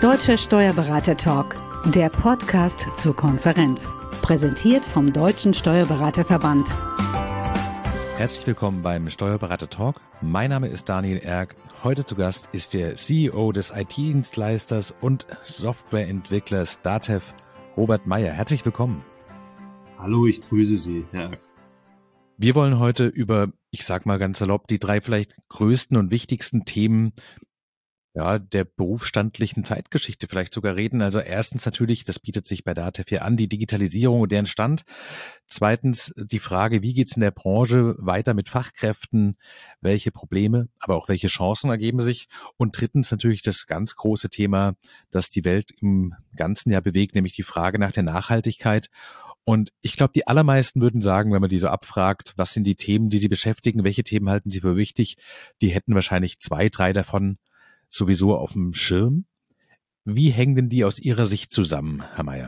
Deutscher Steuerberater-Talk, der Podcast zur Konferenz. Präsentiert vom Deutschen Steuerberaterverband. Herzlich willkommen beim Steuerberater-Talk. Mein Name ist Daniel Erck. Heute zu Gast ist der CEO des IT-Dienstleisters und Softwareentwicklers DATEV, Robert Meyer. Herzlich willkommen. Hallo, ich grüße Sie, Herr Erck. Wir wollen heute über, ich sag mal ganz salopp, die drei vielleicht größten und wichtigsten Themen der berufsstandlichen Zeitgeschichte vielleicht sogar reden. Also erstens natürlich, das bietet sich bei DATEV hier an, die Digitalisierung und deren Stand. Zweitens die Frage, wie geht's in der Branche weiter mit Fachkräften? Welche Probleme, aber auch welche Chancen ergeben sich? Und drittens natürlich das ganz große Thema, das die Welt im ganzen Jahr bewegt, nämlich die Frage nach der Nachhaltigkeit. Und ich glaube, die allermeisten würden sagen, wenn man die so abfragt, was sind die Themen, die sie beschäftigen, welche Themen halten sie für wichtig, die hätten wahrscheinlich 2, 3 davon sowieso auf dem Schirm. Wie hängen denn die aus Ihrer Sicht zusammen, Herr Meyer?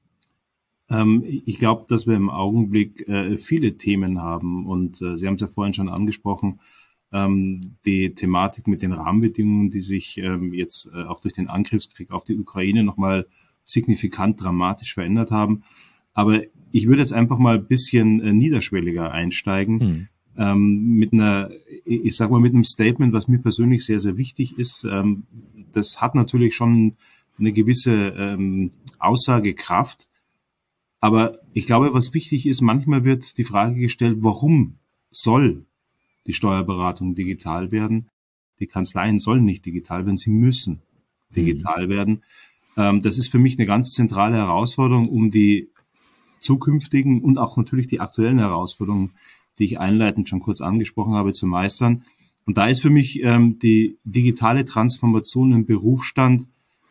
Ich glaube, dass wir im Augenblick viele Themen haben und Sie haben es ja vorhin schon angesprochen, die Thematik mit den Rahmenbedingungen, die sich jetzt auch durch den Angriffskrieg auf die Ukraine nochmal signifikant dramatisch verändert haben. Aber ich würde jetzt einfach mal ein bisschen niederschwelliger einsteigen. Mit einem Statement, was mir persönlich sehr, sehr wichtig ist. Das hat natürlich schon eine gewisse Aussagekraft. Aber ich glaube, was wichtig ist, manchmal wird die Frage gestellt, warum soll die Steuerberatung digital werden? Die Kanzleien sollen nicht digital werden, sie müssen digital werden. Das ist für mich eine ganz zentrale Herausforderung, um die zukünftigen und auch natürlich die aktuellen Herausforderungen, die ich einleitend schon kurz angesprochen habe, zu meistern. Und da ist für mich die digitale Transformation im Berufsstand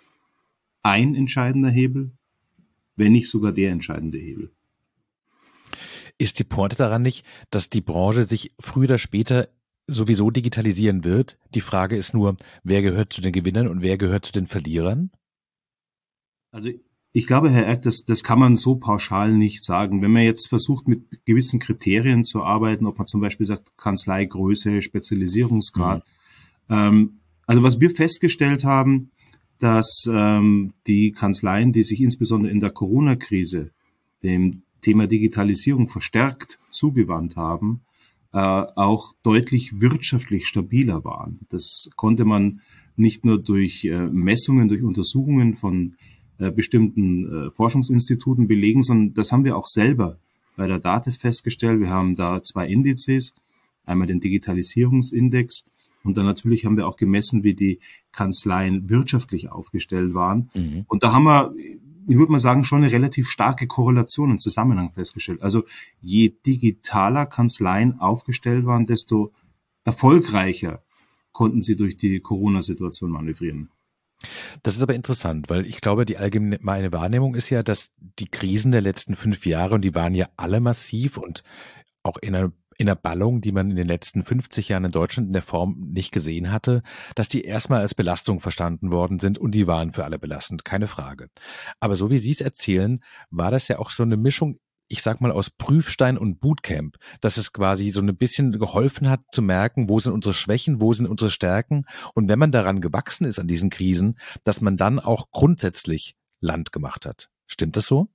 ein entscheidender Hebel, wenn nicht sogar der entscheidende Hebel. Ist die Pointe daran nicht, dass die Branche sich früher oder später sowieso digitalisieren wird? Die Frage ist nur, wer gehört zu den Gewinnern und wer gehört zu den Verlierern? Also ich glaube, Herr Erck, das kann man so pauschal nicht sagen. Wenn man jetzt versucht, mit gewissen Kriterien zu arbeiten, ob man zum Beispiel sagt, Kanzleigröße, Spezialisierungsgrad. Also was wir festgestellt haben, dass die Kanzleien, die sich insbesondere in der Corona-Krise dem Thema Digitalisierung verstärkt zugewandt haben, auch deutlich wirtschaftlich stabiler waren. Das konnte man nicht nur durch Messungen, durch Untersuchungen von bestimmten Forschungsinstituten belegen, sondern das haben wir auch selber bei der DATEV festgestellt. Wir haben da 2 Indizes, einmal den Digitalisierungsindex und dann natürlich haben wir auch gemessen, wie die Kanzleien wirtschaftlich aufgestellt waren. Und da haben wir, ich würde mal sagen, schon eine relativ starke Korrelation und Zusammenhang festgestellt. Also je digitaler Kanzleien aufgestellt waren, desto erfolgreicher konnten sie durch die Corona-Situation manövrieren. Das ist aber interessant, weil ich glaube, die allgemeine Wahrnehmung ist ja, dass die Krisen der letzten 5 Jahre, und die waren ja alle massiv und auch in einer Ballung, die man in den letzten 50 Jahren in Deutschland in der Form nicht gesehen hatte, dass die erstmal als Belastung verstanden worden sind und die waren für alle belastend, keine Frage. Aber so wie Sie es erzählen, war das ja auch so eine Mischung, ich sag mal, aus Prüfstein und Bootcamp, dass es quasi so ein bisschen geholfen hat zu merken, wo sind unsere Schwächen, wo sind unsere Stärken, und wenn man daran gewachsen ist an diesen Krisen, dass man dann auch grundsätzlich Land gemacht hat. Stimmt das so?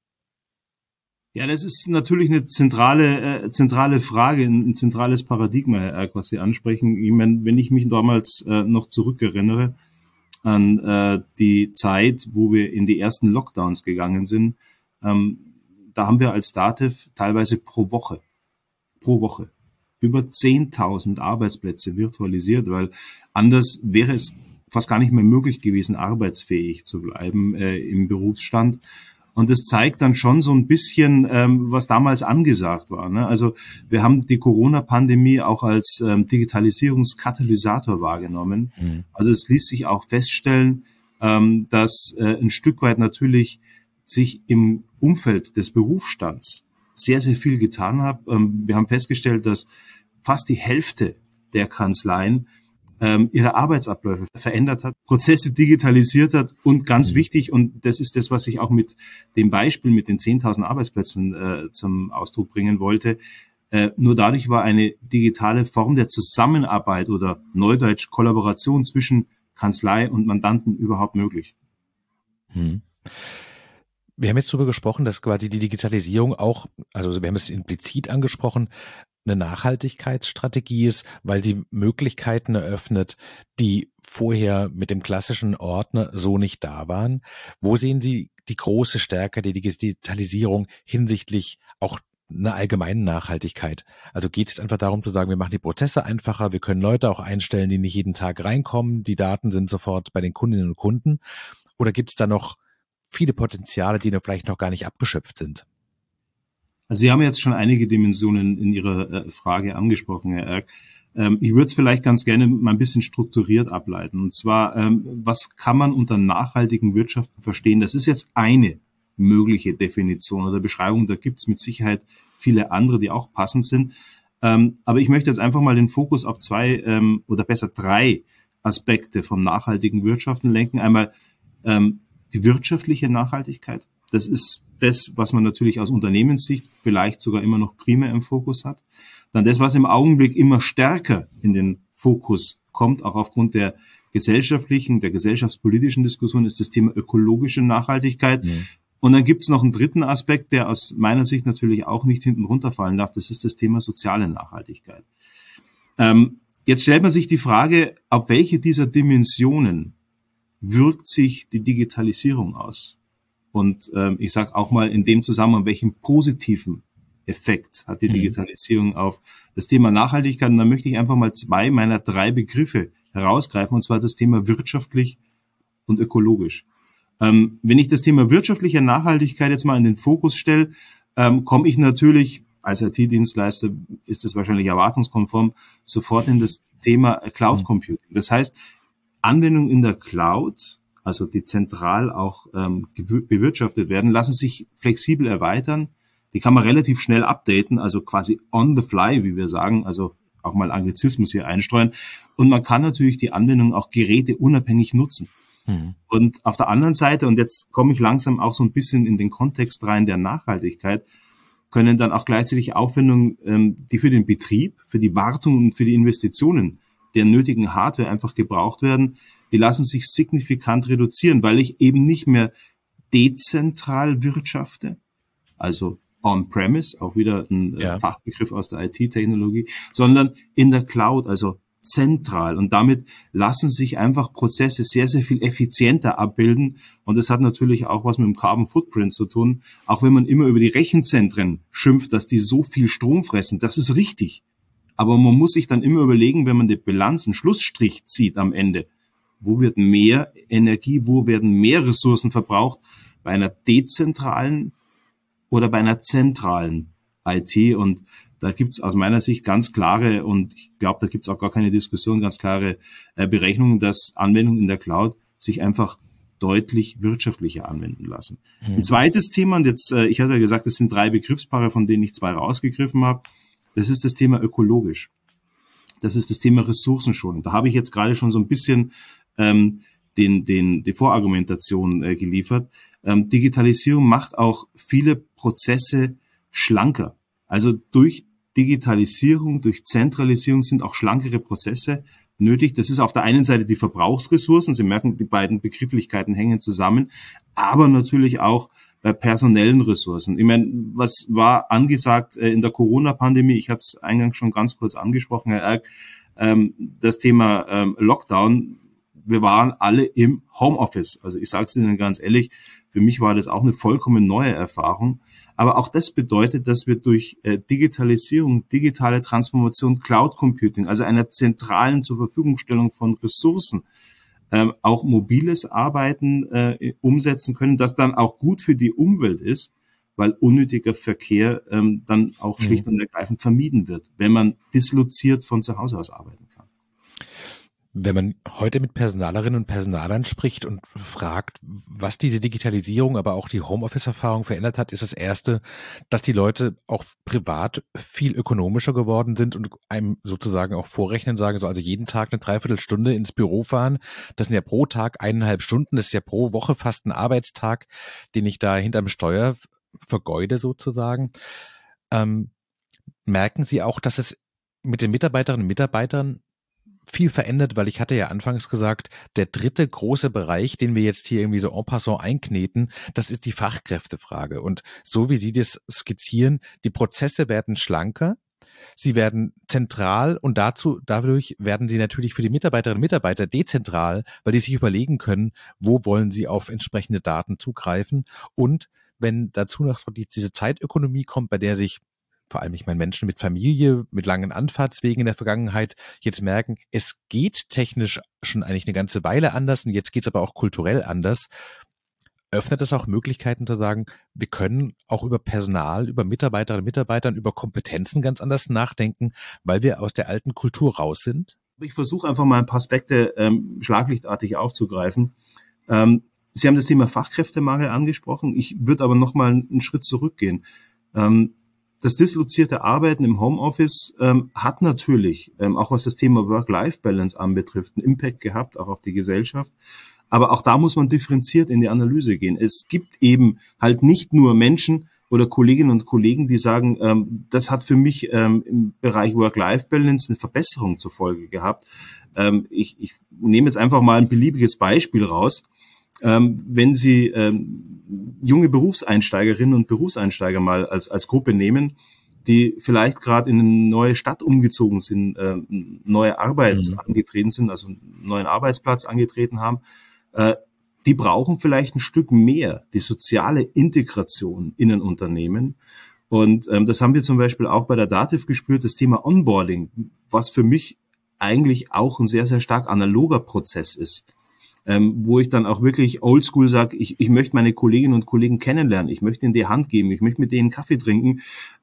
Ja, das ist natürlich eine zentrale Frage, ein zentrales Paradigma, Herr Erck, was Sie ansprechen. Ich meine, wenn ich mich damals noch zurückerinnere an die Zeit, wo wir in die ersten Lockdowns gegangen sind, da haben wir als DATEV teilweise pro Woche über 10.000 Arbeitsplätze virtualisiert, weil anders wäre es fast gar nicht mehr möglich gewesen, arbeitsfähig zu bleiben im Berufsstand. Und das zeigt dann schon so ein bisschen, was damals angesagt war. Ne? Also wir haben die Corona-Pandemie auch als Digitalisierungskatalysator wahrgenommen. Also es ließ sich auch feststellen, dass ein Stück weit natürlich sich im Umfeld des Berufsstands sehr, sehr viel getan hat. Wir haben festgestellt, dass fast die Hälfte der Kanzleien ihre Arbeitsabläufe verändert hat, Prozesse digitalisiert hat und ganz wichtig, und das ist das, was ich auch mit dem Beispiel mit den 10.000 Arbeitsplätzen zum Ausdruck bringen wollte, nur dadurch war eine digitale Form der Zusammenarbeit oder Neudeutsch Kollaboration zwischen Kanzlei und Mandanten überhaupt möglich. Wir haben jetzt darüber gesprochen, dass quasi die Digitalisierung auch, also wir haben es implizit angesprochen, eine Nachhaltigkeitsstrategie ist, weil sie Möglichkeiten eröffnet, die vorher mit dem klassischen Ordner so nicht da waren. Wo sehen Sie die große Stärke der Digitalisierung hinsichtlich auch einer allgemeinen Nachhaltigkeit? Also geht es einfach darum zu sagen, wir machen die Prozesse einfacher, wir können Leute auch einstellen, die nicht jeden Tag reinkommen, die Daten sind sofort bei den Kundinnen und Kunden? Oder gibt es da noch viele Potenziale, die vielleicht noch gar nicht abgeschöpft sind? Also Sie haben jetzt schon einige Dimensionen in Ihrer Frage angesprochen, Herr Erck. Ich würde es vielleicht ganz gerne mal ein bisschen strukturiert ableiten. Und zwar, was kann man unter nachhaltigen Wirtschaften verstehen? Das ist jetzt eine mögliche Definition oder Beschreibung. Da gibt es mit Sicherheit viele andere, die auch passend sind. Aber ich möchte jetzt einfach mal den Fokus auf zwei oder besser drei Aspekte vom nachhaltigen Wirtschaften lenken. Einmal die wirtschaftliche Nachhaltigkeit. Das ist das, was man natürlich aus Unternehmenssicht vielleicht sogar immer noch primär im Fokus hat. Dann das, was im Augenblick immer stärker in den Fokus kommt, auch aufgrund der gesellschaftspolitischen Diskussion, ist das Thema ökologische Nachhaltigkeit. Und dann gibt es noch einen dritten Aspekt, der aus meiner Sicht natürlich auch nicht hinten runterfallen darf. Das ist das Thema soziale Nachhaltigkeit. Jetzt stellt man sich die Frage, auf welche dieser Dimensionen wirkt sich die Digitalisierung aus? Und ich sage auch mal in dem Zusammenhang, welchen positiven Effekt hat die Digitalisierung auf das Thema Nachhaltigkeit? Und da möchte ich einfach mal zwei meiner drei Begriffe herausgreifen, und zwar das Thema wirtschaftlich und ökologisch. Wenn ich das Thema wirtschaftliche Nachhaltigkeit jetzt mal in den Fokus stelle, komme ich natürlich, als IT-Dienstleister ist es wahrscheinlich erwartungskonform, sofort in das Thema Cloud Computing. Das heißt, Anwendungen in der Cloud, also die zentral auch bewirtschaftet werden, lassen sich flexibel erweitern. Die kann man relativ schnell updaten, also quasi on the fly, wie wir sagen, also auch mal Anglizismus hier einstreuen. Und man kann natürlich die Anwendung auch geräteunabhängig nutzen. Und auf der anderen Seite, und jetzt komme ich langsam auch so ein bisschen in den Kontext rein der Nachhaltigkeit, können dann auch gleichzeitig Aufwendungen, die für den Betrieb, für die Wartung und für die Investitionen der nötigen Hardware einfach gebraucht werden, die lassen sich signifikant reduzieren, weil ich eben nicht mehr dezentral wirtschafte, also on-premise, auch wieder ein Fachbegriff aus der IT-Technologie, sondern in der Cloud, also zentral. Und damit lassen sich einfach Prozesse sehr, sehr viel effizienter abbilden. Und das hat natürlich auch was mit dem Carbon Footprint zu tun. Auch wenn man immer über die Rechenzentren schimpft, dass die so viel Strom fressen, das ist richtig. Aber man muss sich dann immer überlegen, wenn man die Bilanz, einen Schlussstrich zieht am Ende, wo wird mehr Energie, wo werden mehr Ressourcen verbraucht? Bei einer dezentralen oder bei einer zentralen IT? Und da gibt's aus meiner Sicht ganz klare, und ich glaube, da gibt's auch gar keine Diskussion, ganz klare Berechnungen, dass Anwendungen in der Cloud sich einfach deutlich wirtschaftlicher anwenden lassen. Ein zweites Thema, und jetzt, ich hatte ja gesagt, es sind drei Begriffspaare, von denen ich zwei rausgegriffen habe, das ist das Thema ökologisch. Das ist das Thema Ressourcenschonung. Da habe ich jetzt gerade schon so ein bisschen die Vorargumentation geliefert. Digitalisierung macht auch viele Prozesse schlanker. Also durch Digitalisierung, durch Zentralisierung sind auch schlankere Prozesse nötig. Das ist auf der einen Seite die Verbrauchsressourcen. Sie merken, die beiden Begrifflichkeiten hängen zusammen, aber natürlich auch bei personellen Ressourcen. Ich meine, was war angesagt in der Corona-Pandemie? Ich hatte es eingangs schon ganz kurz angesprochen, Herr Erck, das Thema Lockdown. Wir waren alle im Homeoffice. Also ich sage es Ihnen ganz ehrlich, für mich war das auch eine vollkommen neue Erfahrung. Aber auch das bedeutet, dass wir durch Digitalisierung, digitale Transformation, Cloud Computing, also einer zentralen Zurverfügungstellung von Ressourcen, auch mobiles Arbeiten umsetzen können, das dann auch gut für die Umwelt ist, weil unnötiger Verkehr dann auch schlicht und ergreifend vermieden wird, wenn man disloziert von zu Hause aus arbeiten kann. Wenn man heute mit Personalerinnen und Personalern spricht und fragt, was diese Digitalisierung, aber auch die Homeoffice-Erfahrung verändert hat, ist das Erste, dass die Leute auch privat viel ökonomischer geworden sind und einem sozusagen auch vorrechnen, sagen so, also jeden Tag eine Dreiviertelstunde ins Büro fahren. Das sind ja pro Tag 1,5 Stunden, das ist ja pro Woche fast ein Arbeitstag, den ich da hinterm Steuer vergeude sozusagen. Merken Sie auch, dass es mit den Mitarbeiterinnen und Mitarbeitern viel verändert, weil ich hatte ja anfangs gesagt, der dritte große Bereich, den wir jetzt hier irgendwie so en passant einkneten, das ist die Fachkräftefrage. Und so wie Sie das skizzieren, die Prozesse werden schlanker, sie werden zentral und dadurch werden sie natürlich für die Mitarbeiterinnen und Mitarbeiter dezentral, weil die sich überlegen können, wo wollen sie auf entsprechende Daten zugreifen. Und wenn dazu noch diese Zeitökonomie kommt, bei der sich vor allem, ich meine, Menschen mit Familie, mit langen Anfahrtswegen in der Vergangenheit jetzt merken, es geht technisch schon eigentlich eine ganze Weile anders und jetzt geht es aber auch kulturell anders, öffnet es auch Möglichkeiten zu sagen, wir können auch über Personal, über Mitarbeiterinnen und Mitarbeitern, über Kompetenzen ganz anders nachdenken, weil wir aus der alten Kultur raus sind? Ich versuche einfach mal ein paar Aspekte schlaglichtartig aufzugreifen. Sie haben das Thema Fachkräftemangel angesprochen. Ich würde aber noch mal einen Schritt zurückgehen. Das dislozierte Arbeiten im Homeoffice hat natürlich, auch was das Thema Work-Life-Balance anbetrifft, einen Impact gehabt, auch auf die Gesellschaft. Aber auch da muss man differenziert in die Analyse gehen. Es gibt eben halt nicht nur Menschen oder Kolleginnen und Kollegen, die sagen, das hat für mich im Bereich Work-Life-Balance eine Verbesserung zur Folge gehabt. Ich nehme jetzt einfach mal ein beliebiges Beispiel raus. Wenn Sie junge Berufseinsteigerinnen und Berufseinsteiger mal als Gruppe nehmen, die vielleicht gerade in eine neue Stadt umgezogen sind, neue Arbeit angetreten sind, also einen neuen Arbeitsplatz angetreten haben, die brauchen vielleicht ein Stück mehr die soziale Integration in ein Unternehmen. Und das haben wir zum Beispiel auch bei der Dativ gespürt, das Thema Onboarding, was für mich eigentlich auch ein sehr, sehr stark analoger Prozess ist. Wo ich dann auch wirklich oldschool sage, ich möchte meine Kolleginnen und Kollegen kennenlernen, ich möchte ihnen die Hand geben, ich möchte mit denen Kaffee trinken,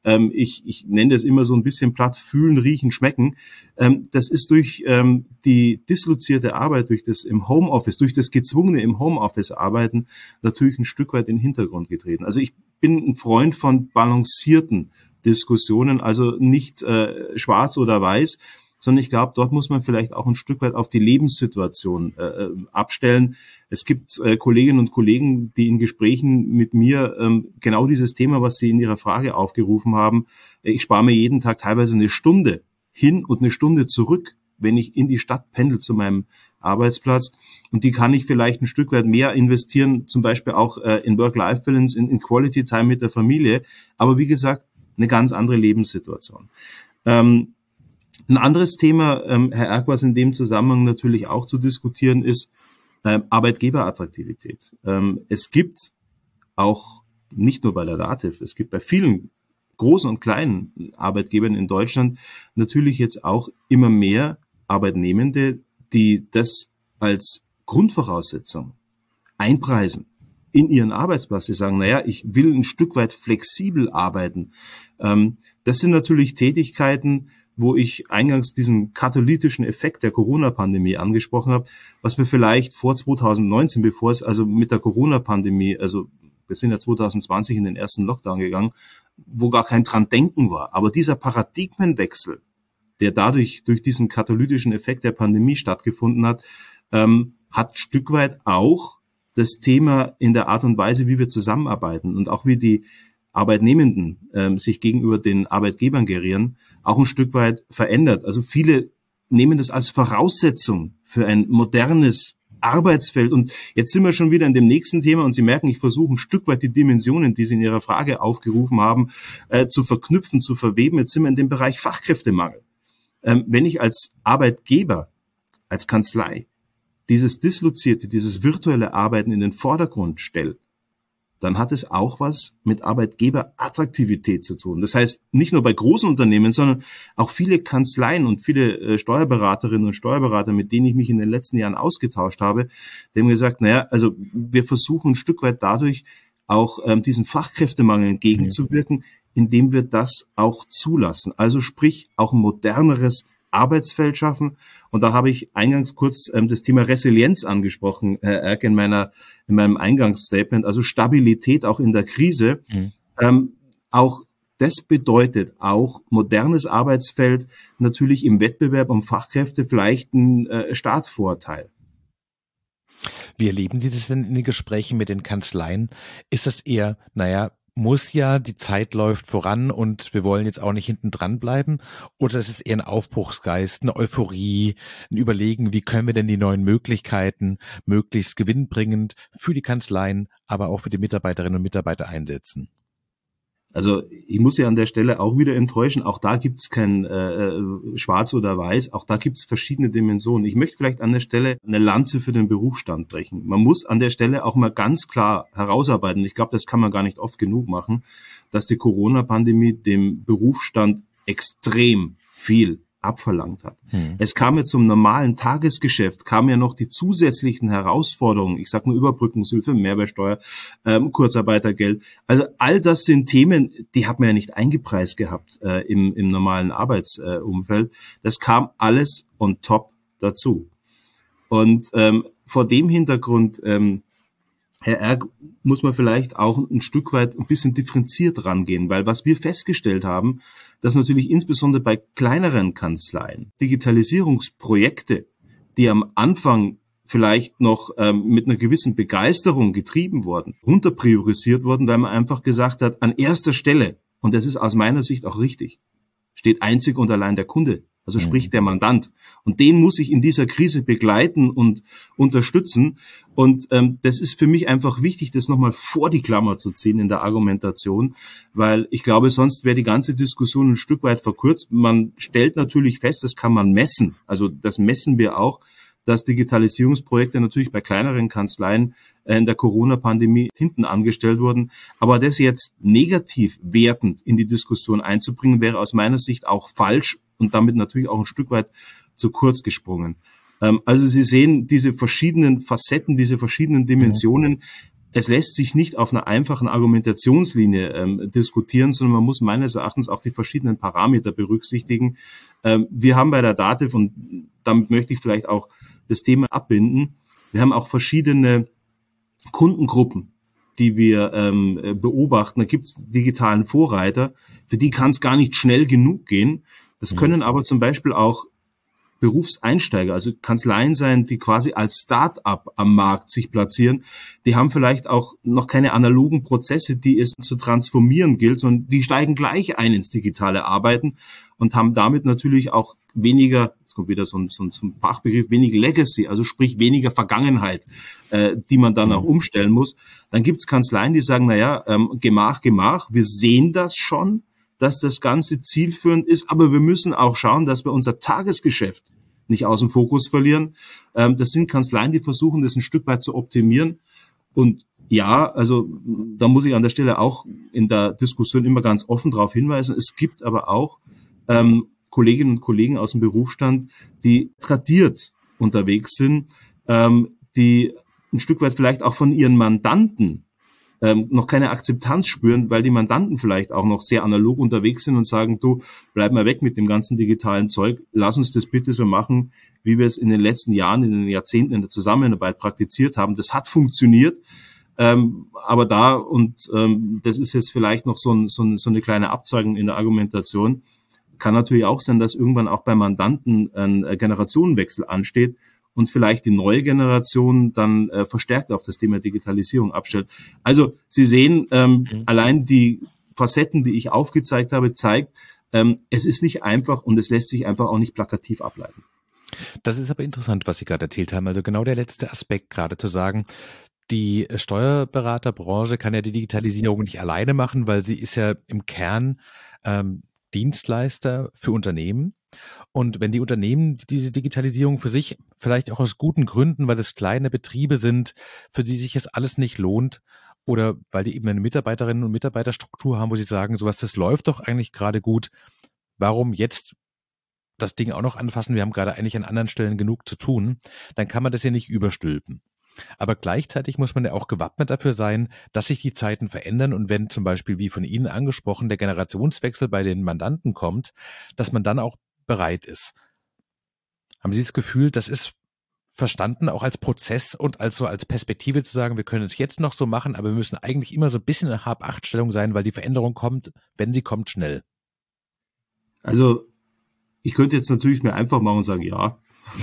ich nenne das immer so ein bisschen platt, fühlen, riechen, schmecken. Das ist durch die dislozierte Arbeit, durch das im Homeoffice, durch das gezwungene im Homeoffice arbeiten natürlich ein Stück weit in den Hintergrund getreten. Also ich bin ein Freund von balancierten Diskussionen, also nicht schwarz oder weiß, sondern ich glaube, dort muss man vielleicht auch ein Stück weit auf die Lebenssituation abstellen. Es gibt Kolleginnen und Kollegen, die in Gesprächen mit mir genau dieses Thema, was Sie in Ihrer Frage aufgerufen haben, ich spare mir jeden Tag teilweise eine Stunde hin und eine Stunde zurück, wenn ich in die Stadt pendel zu meinem Arbeitsplatz. Und die kann ich vielleicht ein Stück weit mehr investieren, zum Beispiel auch in Work-Life-Balance, in Quality Time mit der Familie. Aber wie gesagt, eine ganz andere Lebenssituation. Ein anderes Thema, Herr Erck, was in dem Zusammenhang natürlich auch zu diskutieren ist, Arbeitgeberattraktivität. Es gibt auch nicht nur bei der Dativ, es gibt bei vielen großen und kleinen Arbeitgebern in Deutschland natürlich jetzt auch immer mehr Arbeitnehmende, die das als Grundvoraussetzung einpreisen in ihren Arbeitsplatz. Sie sagen, naja, ich will ein Stück weit flexibel arbeiten. Das sind natürlich Tätigkeiten, wo ich eingangs diesen katalytischen Effekt der Corona-Pandemie angesprochen habe, was wir vielleicht vor 2019, bevor es also mit der Corona-Pandemie, also wir sind ja 2020 in den ersten Lockdown gegangen, wo gar kein dran denken war. Aber dieser Paradigmenwechsel, der dadurch durch diesen katalytischen Effekt der Pandemie stattgefunden hat, hat ein Stück weit auch das Thema in der Art und Weise, wie wir zusammenarbeiten und auch wie die Arbeitnehmenden sich gegenüber den Arbeitgebern gerieren, auch ein Stück weit verändert. Also viele nehmen das als Voraussetzung für ein modernes Arbeitsfeld. Und jetzt sind wir schon wieder in dem nächsten Thema und Sie merken, ich versuche ein Stück weit die Dimensionen, die Sie in Ihrer Frage aufgerufen haben, zu verknüpfen, zu verweben. Jetzt sind wir in dem Bereich Fachkräftemangel. Wenn ich als Arbeitgeber, als Kanzlei dieses dislozierte, dieses virtuelle Arbeiten in den Vordergrund stelle, dann hat es auch was mit Arbeitgeberattraktivität zu tun. Das heißt, nicht nur bei großen Unternehmen, sondern auch viele Kanzleien und viele Steuerberaterinnen und Steuerberater, mit denen ich mich in den letzten Jahren ausgetauscht habe, die haben gesagt, naja, also wir versuchen ein Stück weit dadurch auch diesen Fachkräftemangel entgegenzuwirken, indem wir das auch zulassen. Also sprich, auch ein moderneres Arbeitsfeld schaffen. Und da habe ich eingangs kurz das Thema Resilienz angesprochen, Herr Erck, in meinem Eingangsstatement, also Stabilität auch in der Krise. Auch das bedeutet auch modernes Arbeitsfeld natürlich im Wettbewerb um Fachkräfte vielleicht ein Startvorteil. Wie erleben Sie das denn in den Gesprächen mit den Kanzleien? Ist das eher, naja, muss ja, die Zeit läuft voran und wir wollen jetzt auch nicht hinten dran bleiben? Oder ist es eher ein Aufbruchsgeist, eine Euphorie, ein Überlegen, wie können wir denn die neuen Möglichkeiten möglichst gewinnbringend für die Kanzleien, aber auch für die Mitarbeiterinnen und Mitarbeiter einsetzen? Also ich muss ja an der Stelle auch wieder enttäuschen, auch da gibt's kein Schwarz oder Weiß, auch da gibt's verschiedene Dimensionen. Ich möchte vielleicht an der Stelle eine Lanze für den Berufsstand brechen. Man muss an der Stelle auch mal ganz klar herausarbeiten, ich glaube, das kann man gar nicht oft genug machen, dass die Corona-Pandemie dem Berufsstand extrem viel abverlangt hat. Es kam ja zum normalen Tagesgeschäft, kamen ja noch die zusätzlichen Herausforderungen, ich sage nur Überbrückungshilfe, Mehrwertsteuer, Kurzarbeitergeld. Also all das sind Themen, die hat man ja nicht eingepreist gehabt im normalen Arbeitsumfeld. Das kam alles on top dazu. Und vor dem Hintergrund, Herr Erck, muss man vielleicht auch ein Stück weit ein bisschen differenziert rangehen, weil was wir festgestellt haben, dass natürlich insbesondere bei kleineren Kanzleien Digitalisierungsprojekte, die am Anfang vielleicht noch mit einer gewissen Begeisterung getrieben wurden, runterpriorisiert wurden, weil man einfach gesagt hat, an erster Stelle, und das ist aus meiner Sicht auch richtig, steht einzig und allein der Kunde. Also sprich der Mandant. Und den muss ich in dieser Krise begleiten und unterstützen. Und das ist für mich einfach wichtig, das nochmal vor die Klammer zu ziehen in der Argumentation, weil ich glaube, sonst wäre die ganze Diskussion ein Stück weit verkürzt. Man stellt natürlich fest, das kann man messen. Also das messen wir auch, dass Digitalisierungsprojekte natürlich bei kleineren Kanzleien in der Corona-Pandemie hinten angestellt wurden. Aber das jetzt negativ wertend in die Diskussion einzubringen, wäre aus meiner Sicht auch falsch und damit natürlich auch ein Stück weit zu kurz gesprungen. Also Sie sehen diese verschiedenen Facetten, diese verschiedenen Dimensionen. Es lässt sich nicht auf einer einfachen Argumentationslinie diskutieren, sondern man muss meines Erachtens auch die verschiedenen Parameter berücksichtigen. Wir haben bei der DATEV, und damit möchte ich vielleicht auch das Thema abbinden, wir haben auch verschiedene Kundengruppen, die wir beobachten. Da gibt es digitalen Vorreiter, für die kann es gar nicht schnell genug gehen. Das können aber zum Beispiel auch Berufseinsteiger, also Kanzleien sein, die quasi als Start-up am Markt sich platzieren. Die haben vielleicht auch noch keine analogen Prozesse, die es zu transformieren gilt, sondern die steigen gleich ein ins digitale Arbeiten und haben damit natürlich auch weniger, jetzt kommt wieder so ein Fachbegriff, weniger Legacy, also sprich weniger Vergangenheit, die man dann auch umstellen muss. Dann gibt es Kanzleien, die sagen, Gemach, wir sehen das schon, dass das Ganze zielführend ist, aber wir müssen auch schauen, dass wir unser Tagesgeschäft nicht aus dem Fokus verlieren. Das sind Kanzleien, die versuchen, das ein Stück weit zu optimieren. Und ja, also da muss ich an der Stelle auch in der Diskussion immer ganz offen darauf hinweisen. Es gibt aber auch Kolleginnen und Kollegen aus dem Berufsstand, die tradiert unterwegs sind, die ein Stück weit vielleicht auch von ihren Mandanten noch keine Akzeptanz spüren, weil die Mandanten vielleicht auch noch sehr analog unterwegs sind und sagen, du, bleib mal weg mit dem ganzen digitalen Zeug, lass uns das bitte so machen, wie wir es in den letzten Jahren, in den Jahrzehnten in der Zusammenarbeit praktiziert haben. Das hat funktioniert, aber das ist jetzt vielleicht noch so eine kleine Abzweigung in der Argumentation, kann natürlich auch sein, dass irgendwann auch bei Mandanten ein Generationenwechsel ansteht und vielleicht die neue Generation dann verstärkt auf das Thema Digitalisierung abstellt. Also Sie sehen, allein die Facetten, die ich aufgezeigt habe, zeigt, es ist nicht einfach und es lässt sich einfach auch nicht plakativ ableiten. Das ist aber interessant, was Sie gerade erzählt haben. Also genau der letzte Aspekt gerade zu sagen, die Steuerberaterbranche kann ja die Digitalisierung nicht alleine machen, weil sie ist ja im Kern Dienstleister für Unternehmen. Und wenn die Unternehmen diese Digitalisierung für sich, vielleicht auch aus guten Gründen, weil es kleine Betriebe sind, für die sich das alles nicht lohnt, oder weil die eben eine Mitarbeiterinnen- und Mitarbeiterstruktur haben, wo sie sagen, sowas, das läuft doch eigentlich gerade gut, warum jetzt das Ding auch noch anfassen? Wir haben gerade eigentlich an anderen Stellen genug zu tun. Dann kann man das ja nicht überstülpen. Aber gleichzeitig muss man ja auch gewappnet dafür sein, dass sich die Zeiten verändern und wenn zum Beispiel, wie von Ihnen angesprochen, der Generationswechsel bei den Mandanten kommt, dass man dann auch bereit ist. Haben Sie das Gefühl, das ist verstanden auch als Prozess und als Perspektive zu sagen, wir können es jetzt noch so machen, aber wir müssen eigentlich immer so ein bisschen in Hab-Acht-Stellung sein, weil die Veränderung kommt, wenn sie kommt, schnell? Also ich könnte jetzt natürlich mir einfach machen und sagen, ja.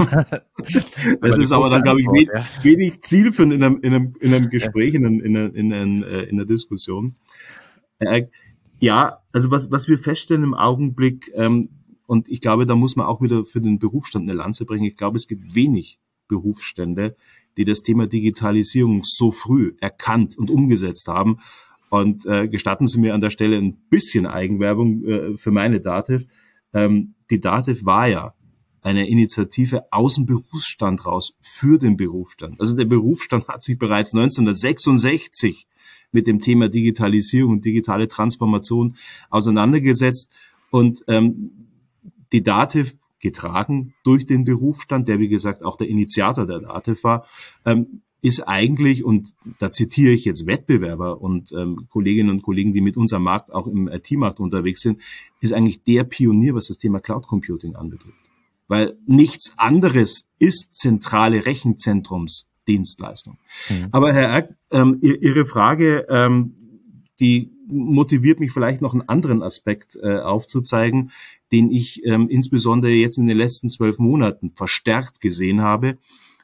Das ist aber dann, glaube ich, wenig zielführend in einem Gespräch, in einer Diskussion. Ja, also was wir feststellen im Augenblick, und ich glaube, da muss man auch wieder für den Berufsstand eine Lanze brechen. Ich glaube, es gibt wenig Berufsstände, die das Thema Digitalisierung so früh erkannt und umgesetzt haben. Und gestatten Sie mir an der Stelle ein bisschen Eigenwerbung für meine DATEV. Die DATEV war ja eine Initiative aus dem Berufsstand raus für den Berufsstand. Also der Berufsstand hat sich bereits 1966 mit dem Thema Digitalisierung und digitale Transformation auseinandergesetzt. Und die DATEV, getragen durch den Berufsstand, der wie gesagt auch der Initiator der DATEV war, ist eigentlich, und da zitiere ich jetzt Wettbewerber und Kolleginnen und Kollegen, die mit unserem Markt auch im IT-Markt unterwegs sind, ist eigentlich der Pionier, was das Thema Cloud Computing anbetrifft. Weil nichts anderes ist zentrale Rechenzentrumsdienstleistung. Mhm. Aber Herr Erck, Ihre Frage, die motiviert mich vielleicht noch einen anderen Aspekt aufzuzeigen, den ich insbesondere jetzt in den letzten 12 Monaten verstärkt gesehen habe.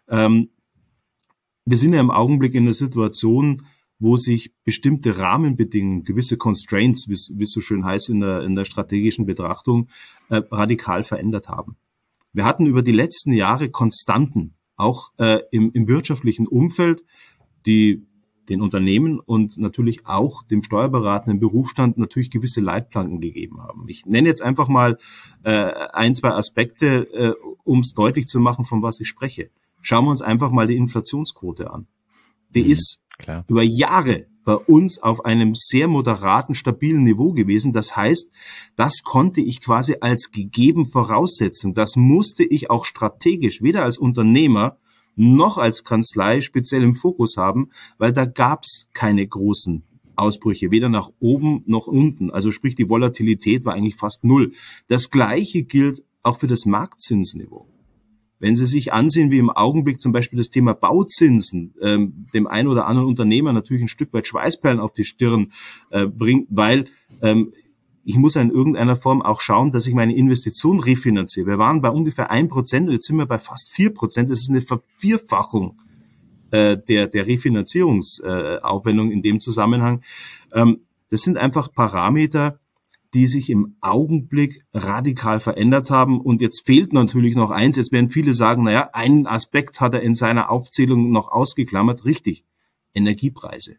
Wir sind ja im Augenblick in einer Situation, wo sich bestimmte Rahmenbedingungen, gewisse Constraints, wie es so schön heißt in der strategischen Betrachtung, radikal verändert haben. Wir hatten über die letzten Jahre Konstanten, auch im wirtschaftlichen Umfeld, die den Unternehmen und natürlich auch dem steuerberatenden Berufsstand natürlich gewisse Leitplanken gegeben haben. Ich nenne jetzt einfach mal ein, zwei Aspekte, um es deutlich zu machen, von was ich spreche. Schauen wir uns einfach mal die Inflationsquote an. Die ist über Jahre bei uns auf einem sehr moderaten, stabilen Niveau gewesen. Das heißt, das konnte ich quasi als gegeben voraussetzen. Das musste ich auch strategisch, weder als Unternehmer noch als Kanzlei speziell im Fokus haben, weil da gab's keine großen Ausbrüche, weder nach oben noch unten. Also sprich, die Volatilität war eigentlich fast null. Das Gleiche gilt auch für das Marktzinsniveau. Wenn Sie sich ansehen, wie im Augenblick zum Beispiel das Thema Bauzinsen dem einen oder anderen Unternehmer natürlich ein Stück weit Schweißperlen auf die Stirn bringt, weil ich muss in irgendeiner Form auch schauen, dass ich meine Investition refinanziere. Wir waren bei ungefähr 1% und jetzt sind wir bei fast 4%. Das ist eine Vervierfachung der Refinanzierungsaufwendung in dem Zusammenhang. Das sind einfach Parameter, die sich im Augenblick radikal verändert haben. Und jetzt fehlt natürlich noch eins. Jetzt werden viele sagen, naja, einen Aspekt hat er in seiner Aufzählung noch ausgeklammert. Richtig, Energiepreise.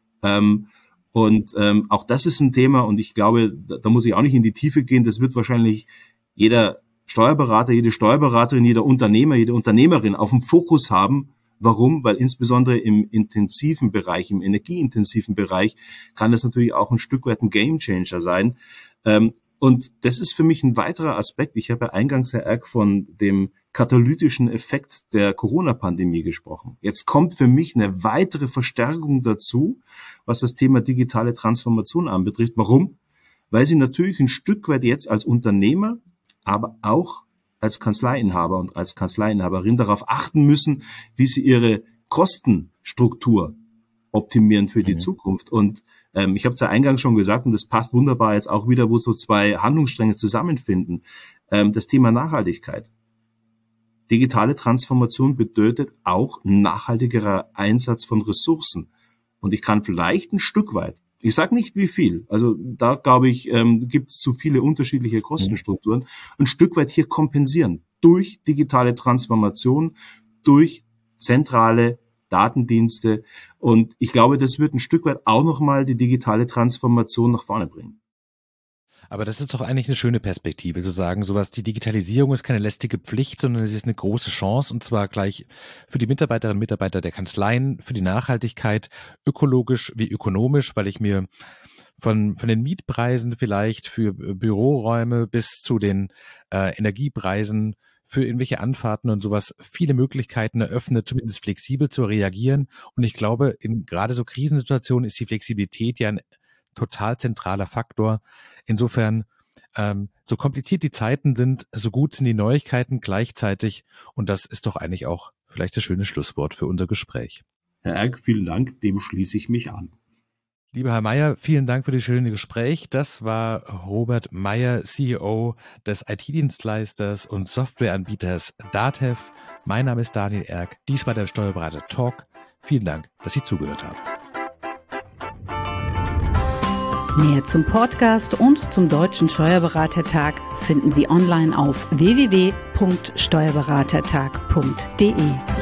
Und auch das ist ein Thema und ich glaube, da muss ich auch nicht in die Tiefe gehen. Das wird wahrscheinlich jeder Steuerberater, jede Steuerberaterin, jeder Unternehmer, jede Unternehmerin auf dem Fokus haben. Warum? Weil insbesondere im intensiven Bereich, im energieintensiven Bereich, kann das natürlich auch ein Stück weit ein Gamechanger sein. Und das ist für mich ein weiterer Aspekt. Ich habe ja eingangs, Herr Erck, von dem katalytischen Effekt der Corona-Pandemie gesprochen. Jetzt kommt für mich eine weitere Verstärkung dazu, was das Thema digitale Transformation anbetrifft. Warum? Weil Sie natürlich ein Stück weit jetzt als Unternehmer, aber auch als Kanzleiinhaber und als Kanzleiinhaberin darauf achten müssen, wie Sie Ihre Kostenstruktur optimieren für die Zukunft. Und ich habe es ja eingangs schon gesagt, und das passt wunderbar jetzt auch wieder, wo so zwei Handlungsstränge zusammenfinden. Das Thema Nachhaltigkeit. Digitale Transformation bedeutet auch nachhaltigerer Einsatz von Ressourcen. Und ich kann vielleicht ein Stück weit, ich sage nicht wie viel, also da glaube ich, gibt es zu viele unterschiedliche Kostenstrukturen, ein Stück weit hier kompensieren durch digitale Transformation, durch zentrale Datendienste. Und ich glaube, das wird ein Stück weit auch nochmal die digitale Transformation nach vorne bringen. Aber das ist doch eigentlich eine schöne Perspektive, zu sagen, sowas, die Digitalisierung ist keine lästige Pflicht, sondern es ist eine große Chance, und zwar gleich für die Mitarbeiterinnen und Mitarbeiter der Kanzleien, für die Nachhaltigkeit, ökologisch wie ökonomisch, weil ich mir von den Mietpreisen vielleicht für Büroräume bis zu den Energiepreisen für irgendwelche Anfahrten und sowas viele Möglichkeiten eröffnet, zumindest flexibel zu reagieren. Und ich glaube, in gerade so Krisensituationen ist die Flexibilität ja ein total zentraler Faktor. Insofern, so kompliziert die Zeiten sind, so gut sind die Neuigkeiten gleichzeitig. Und das ist doch eigentlich auch vielleicht das schöne Schlusswort für unser Gespräch. Herr Erck, vielen Dank, dem schließe ich mich an. Lieber Herr Meyer, vielen Dank für das schöne Gespräch. Das war Robert Meyer, CEO des IT-Dienstleisters und Softwareanbieters DATEV. Mein Name ist Daniel Erck. Dies war der Steuerberater Talk. Vielen Dank, dass Sie zugehört haben. Mehr zum Podcast und zum Deutschen Steuerberatertag finden Sie online auf www.steuerberatertag.de.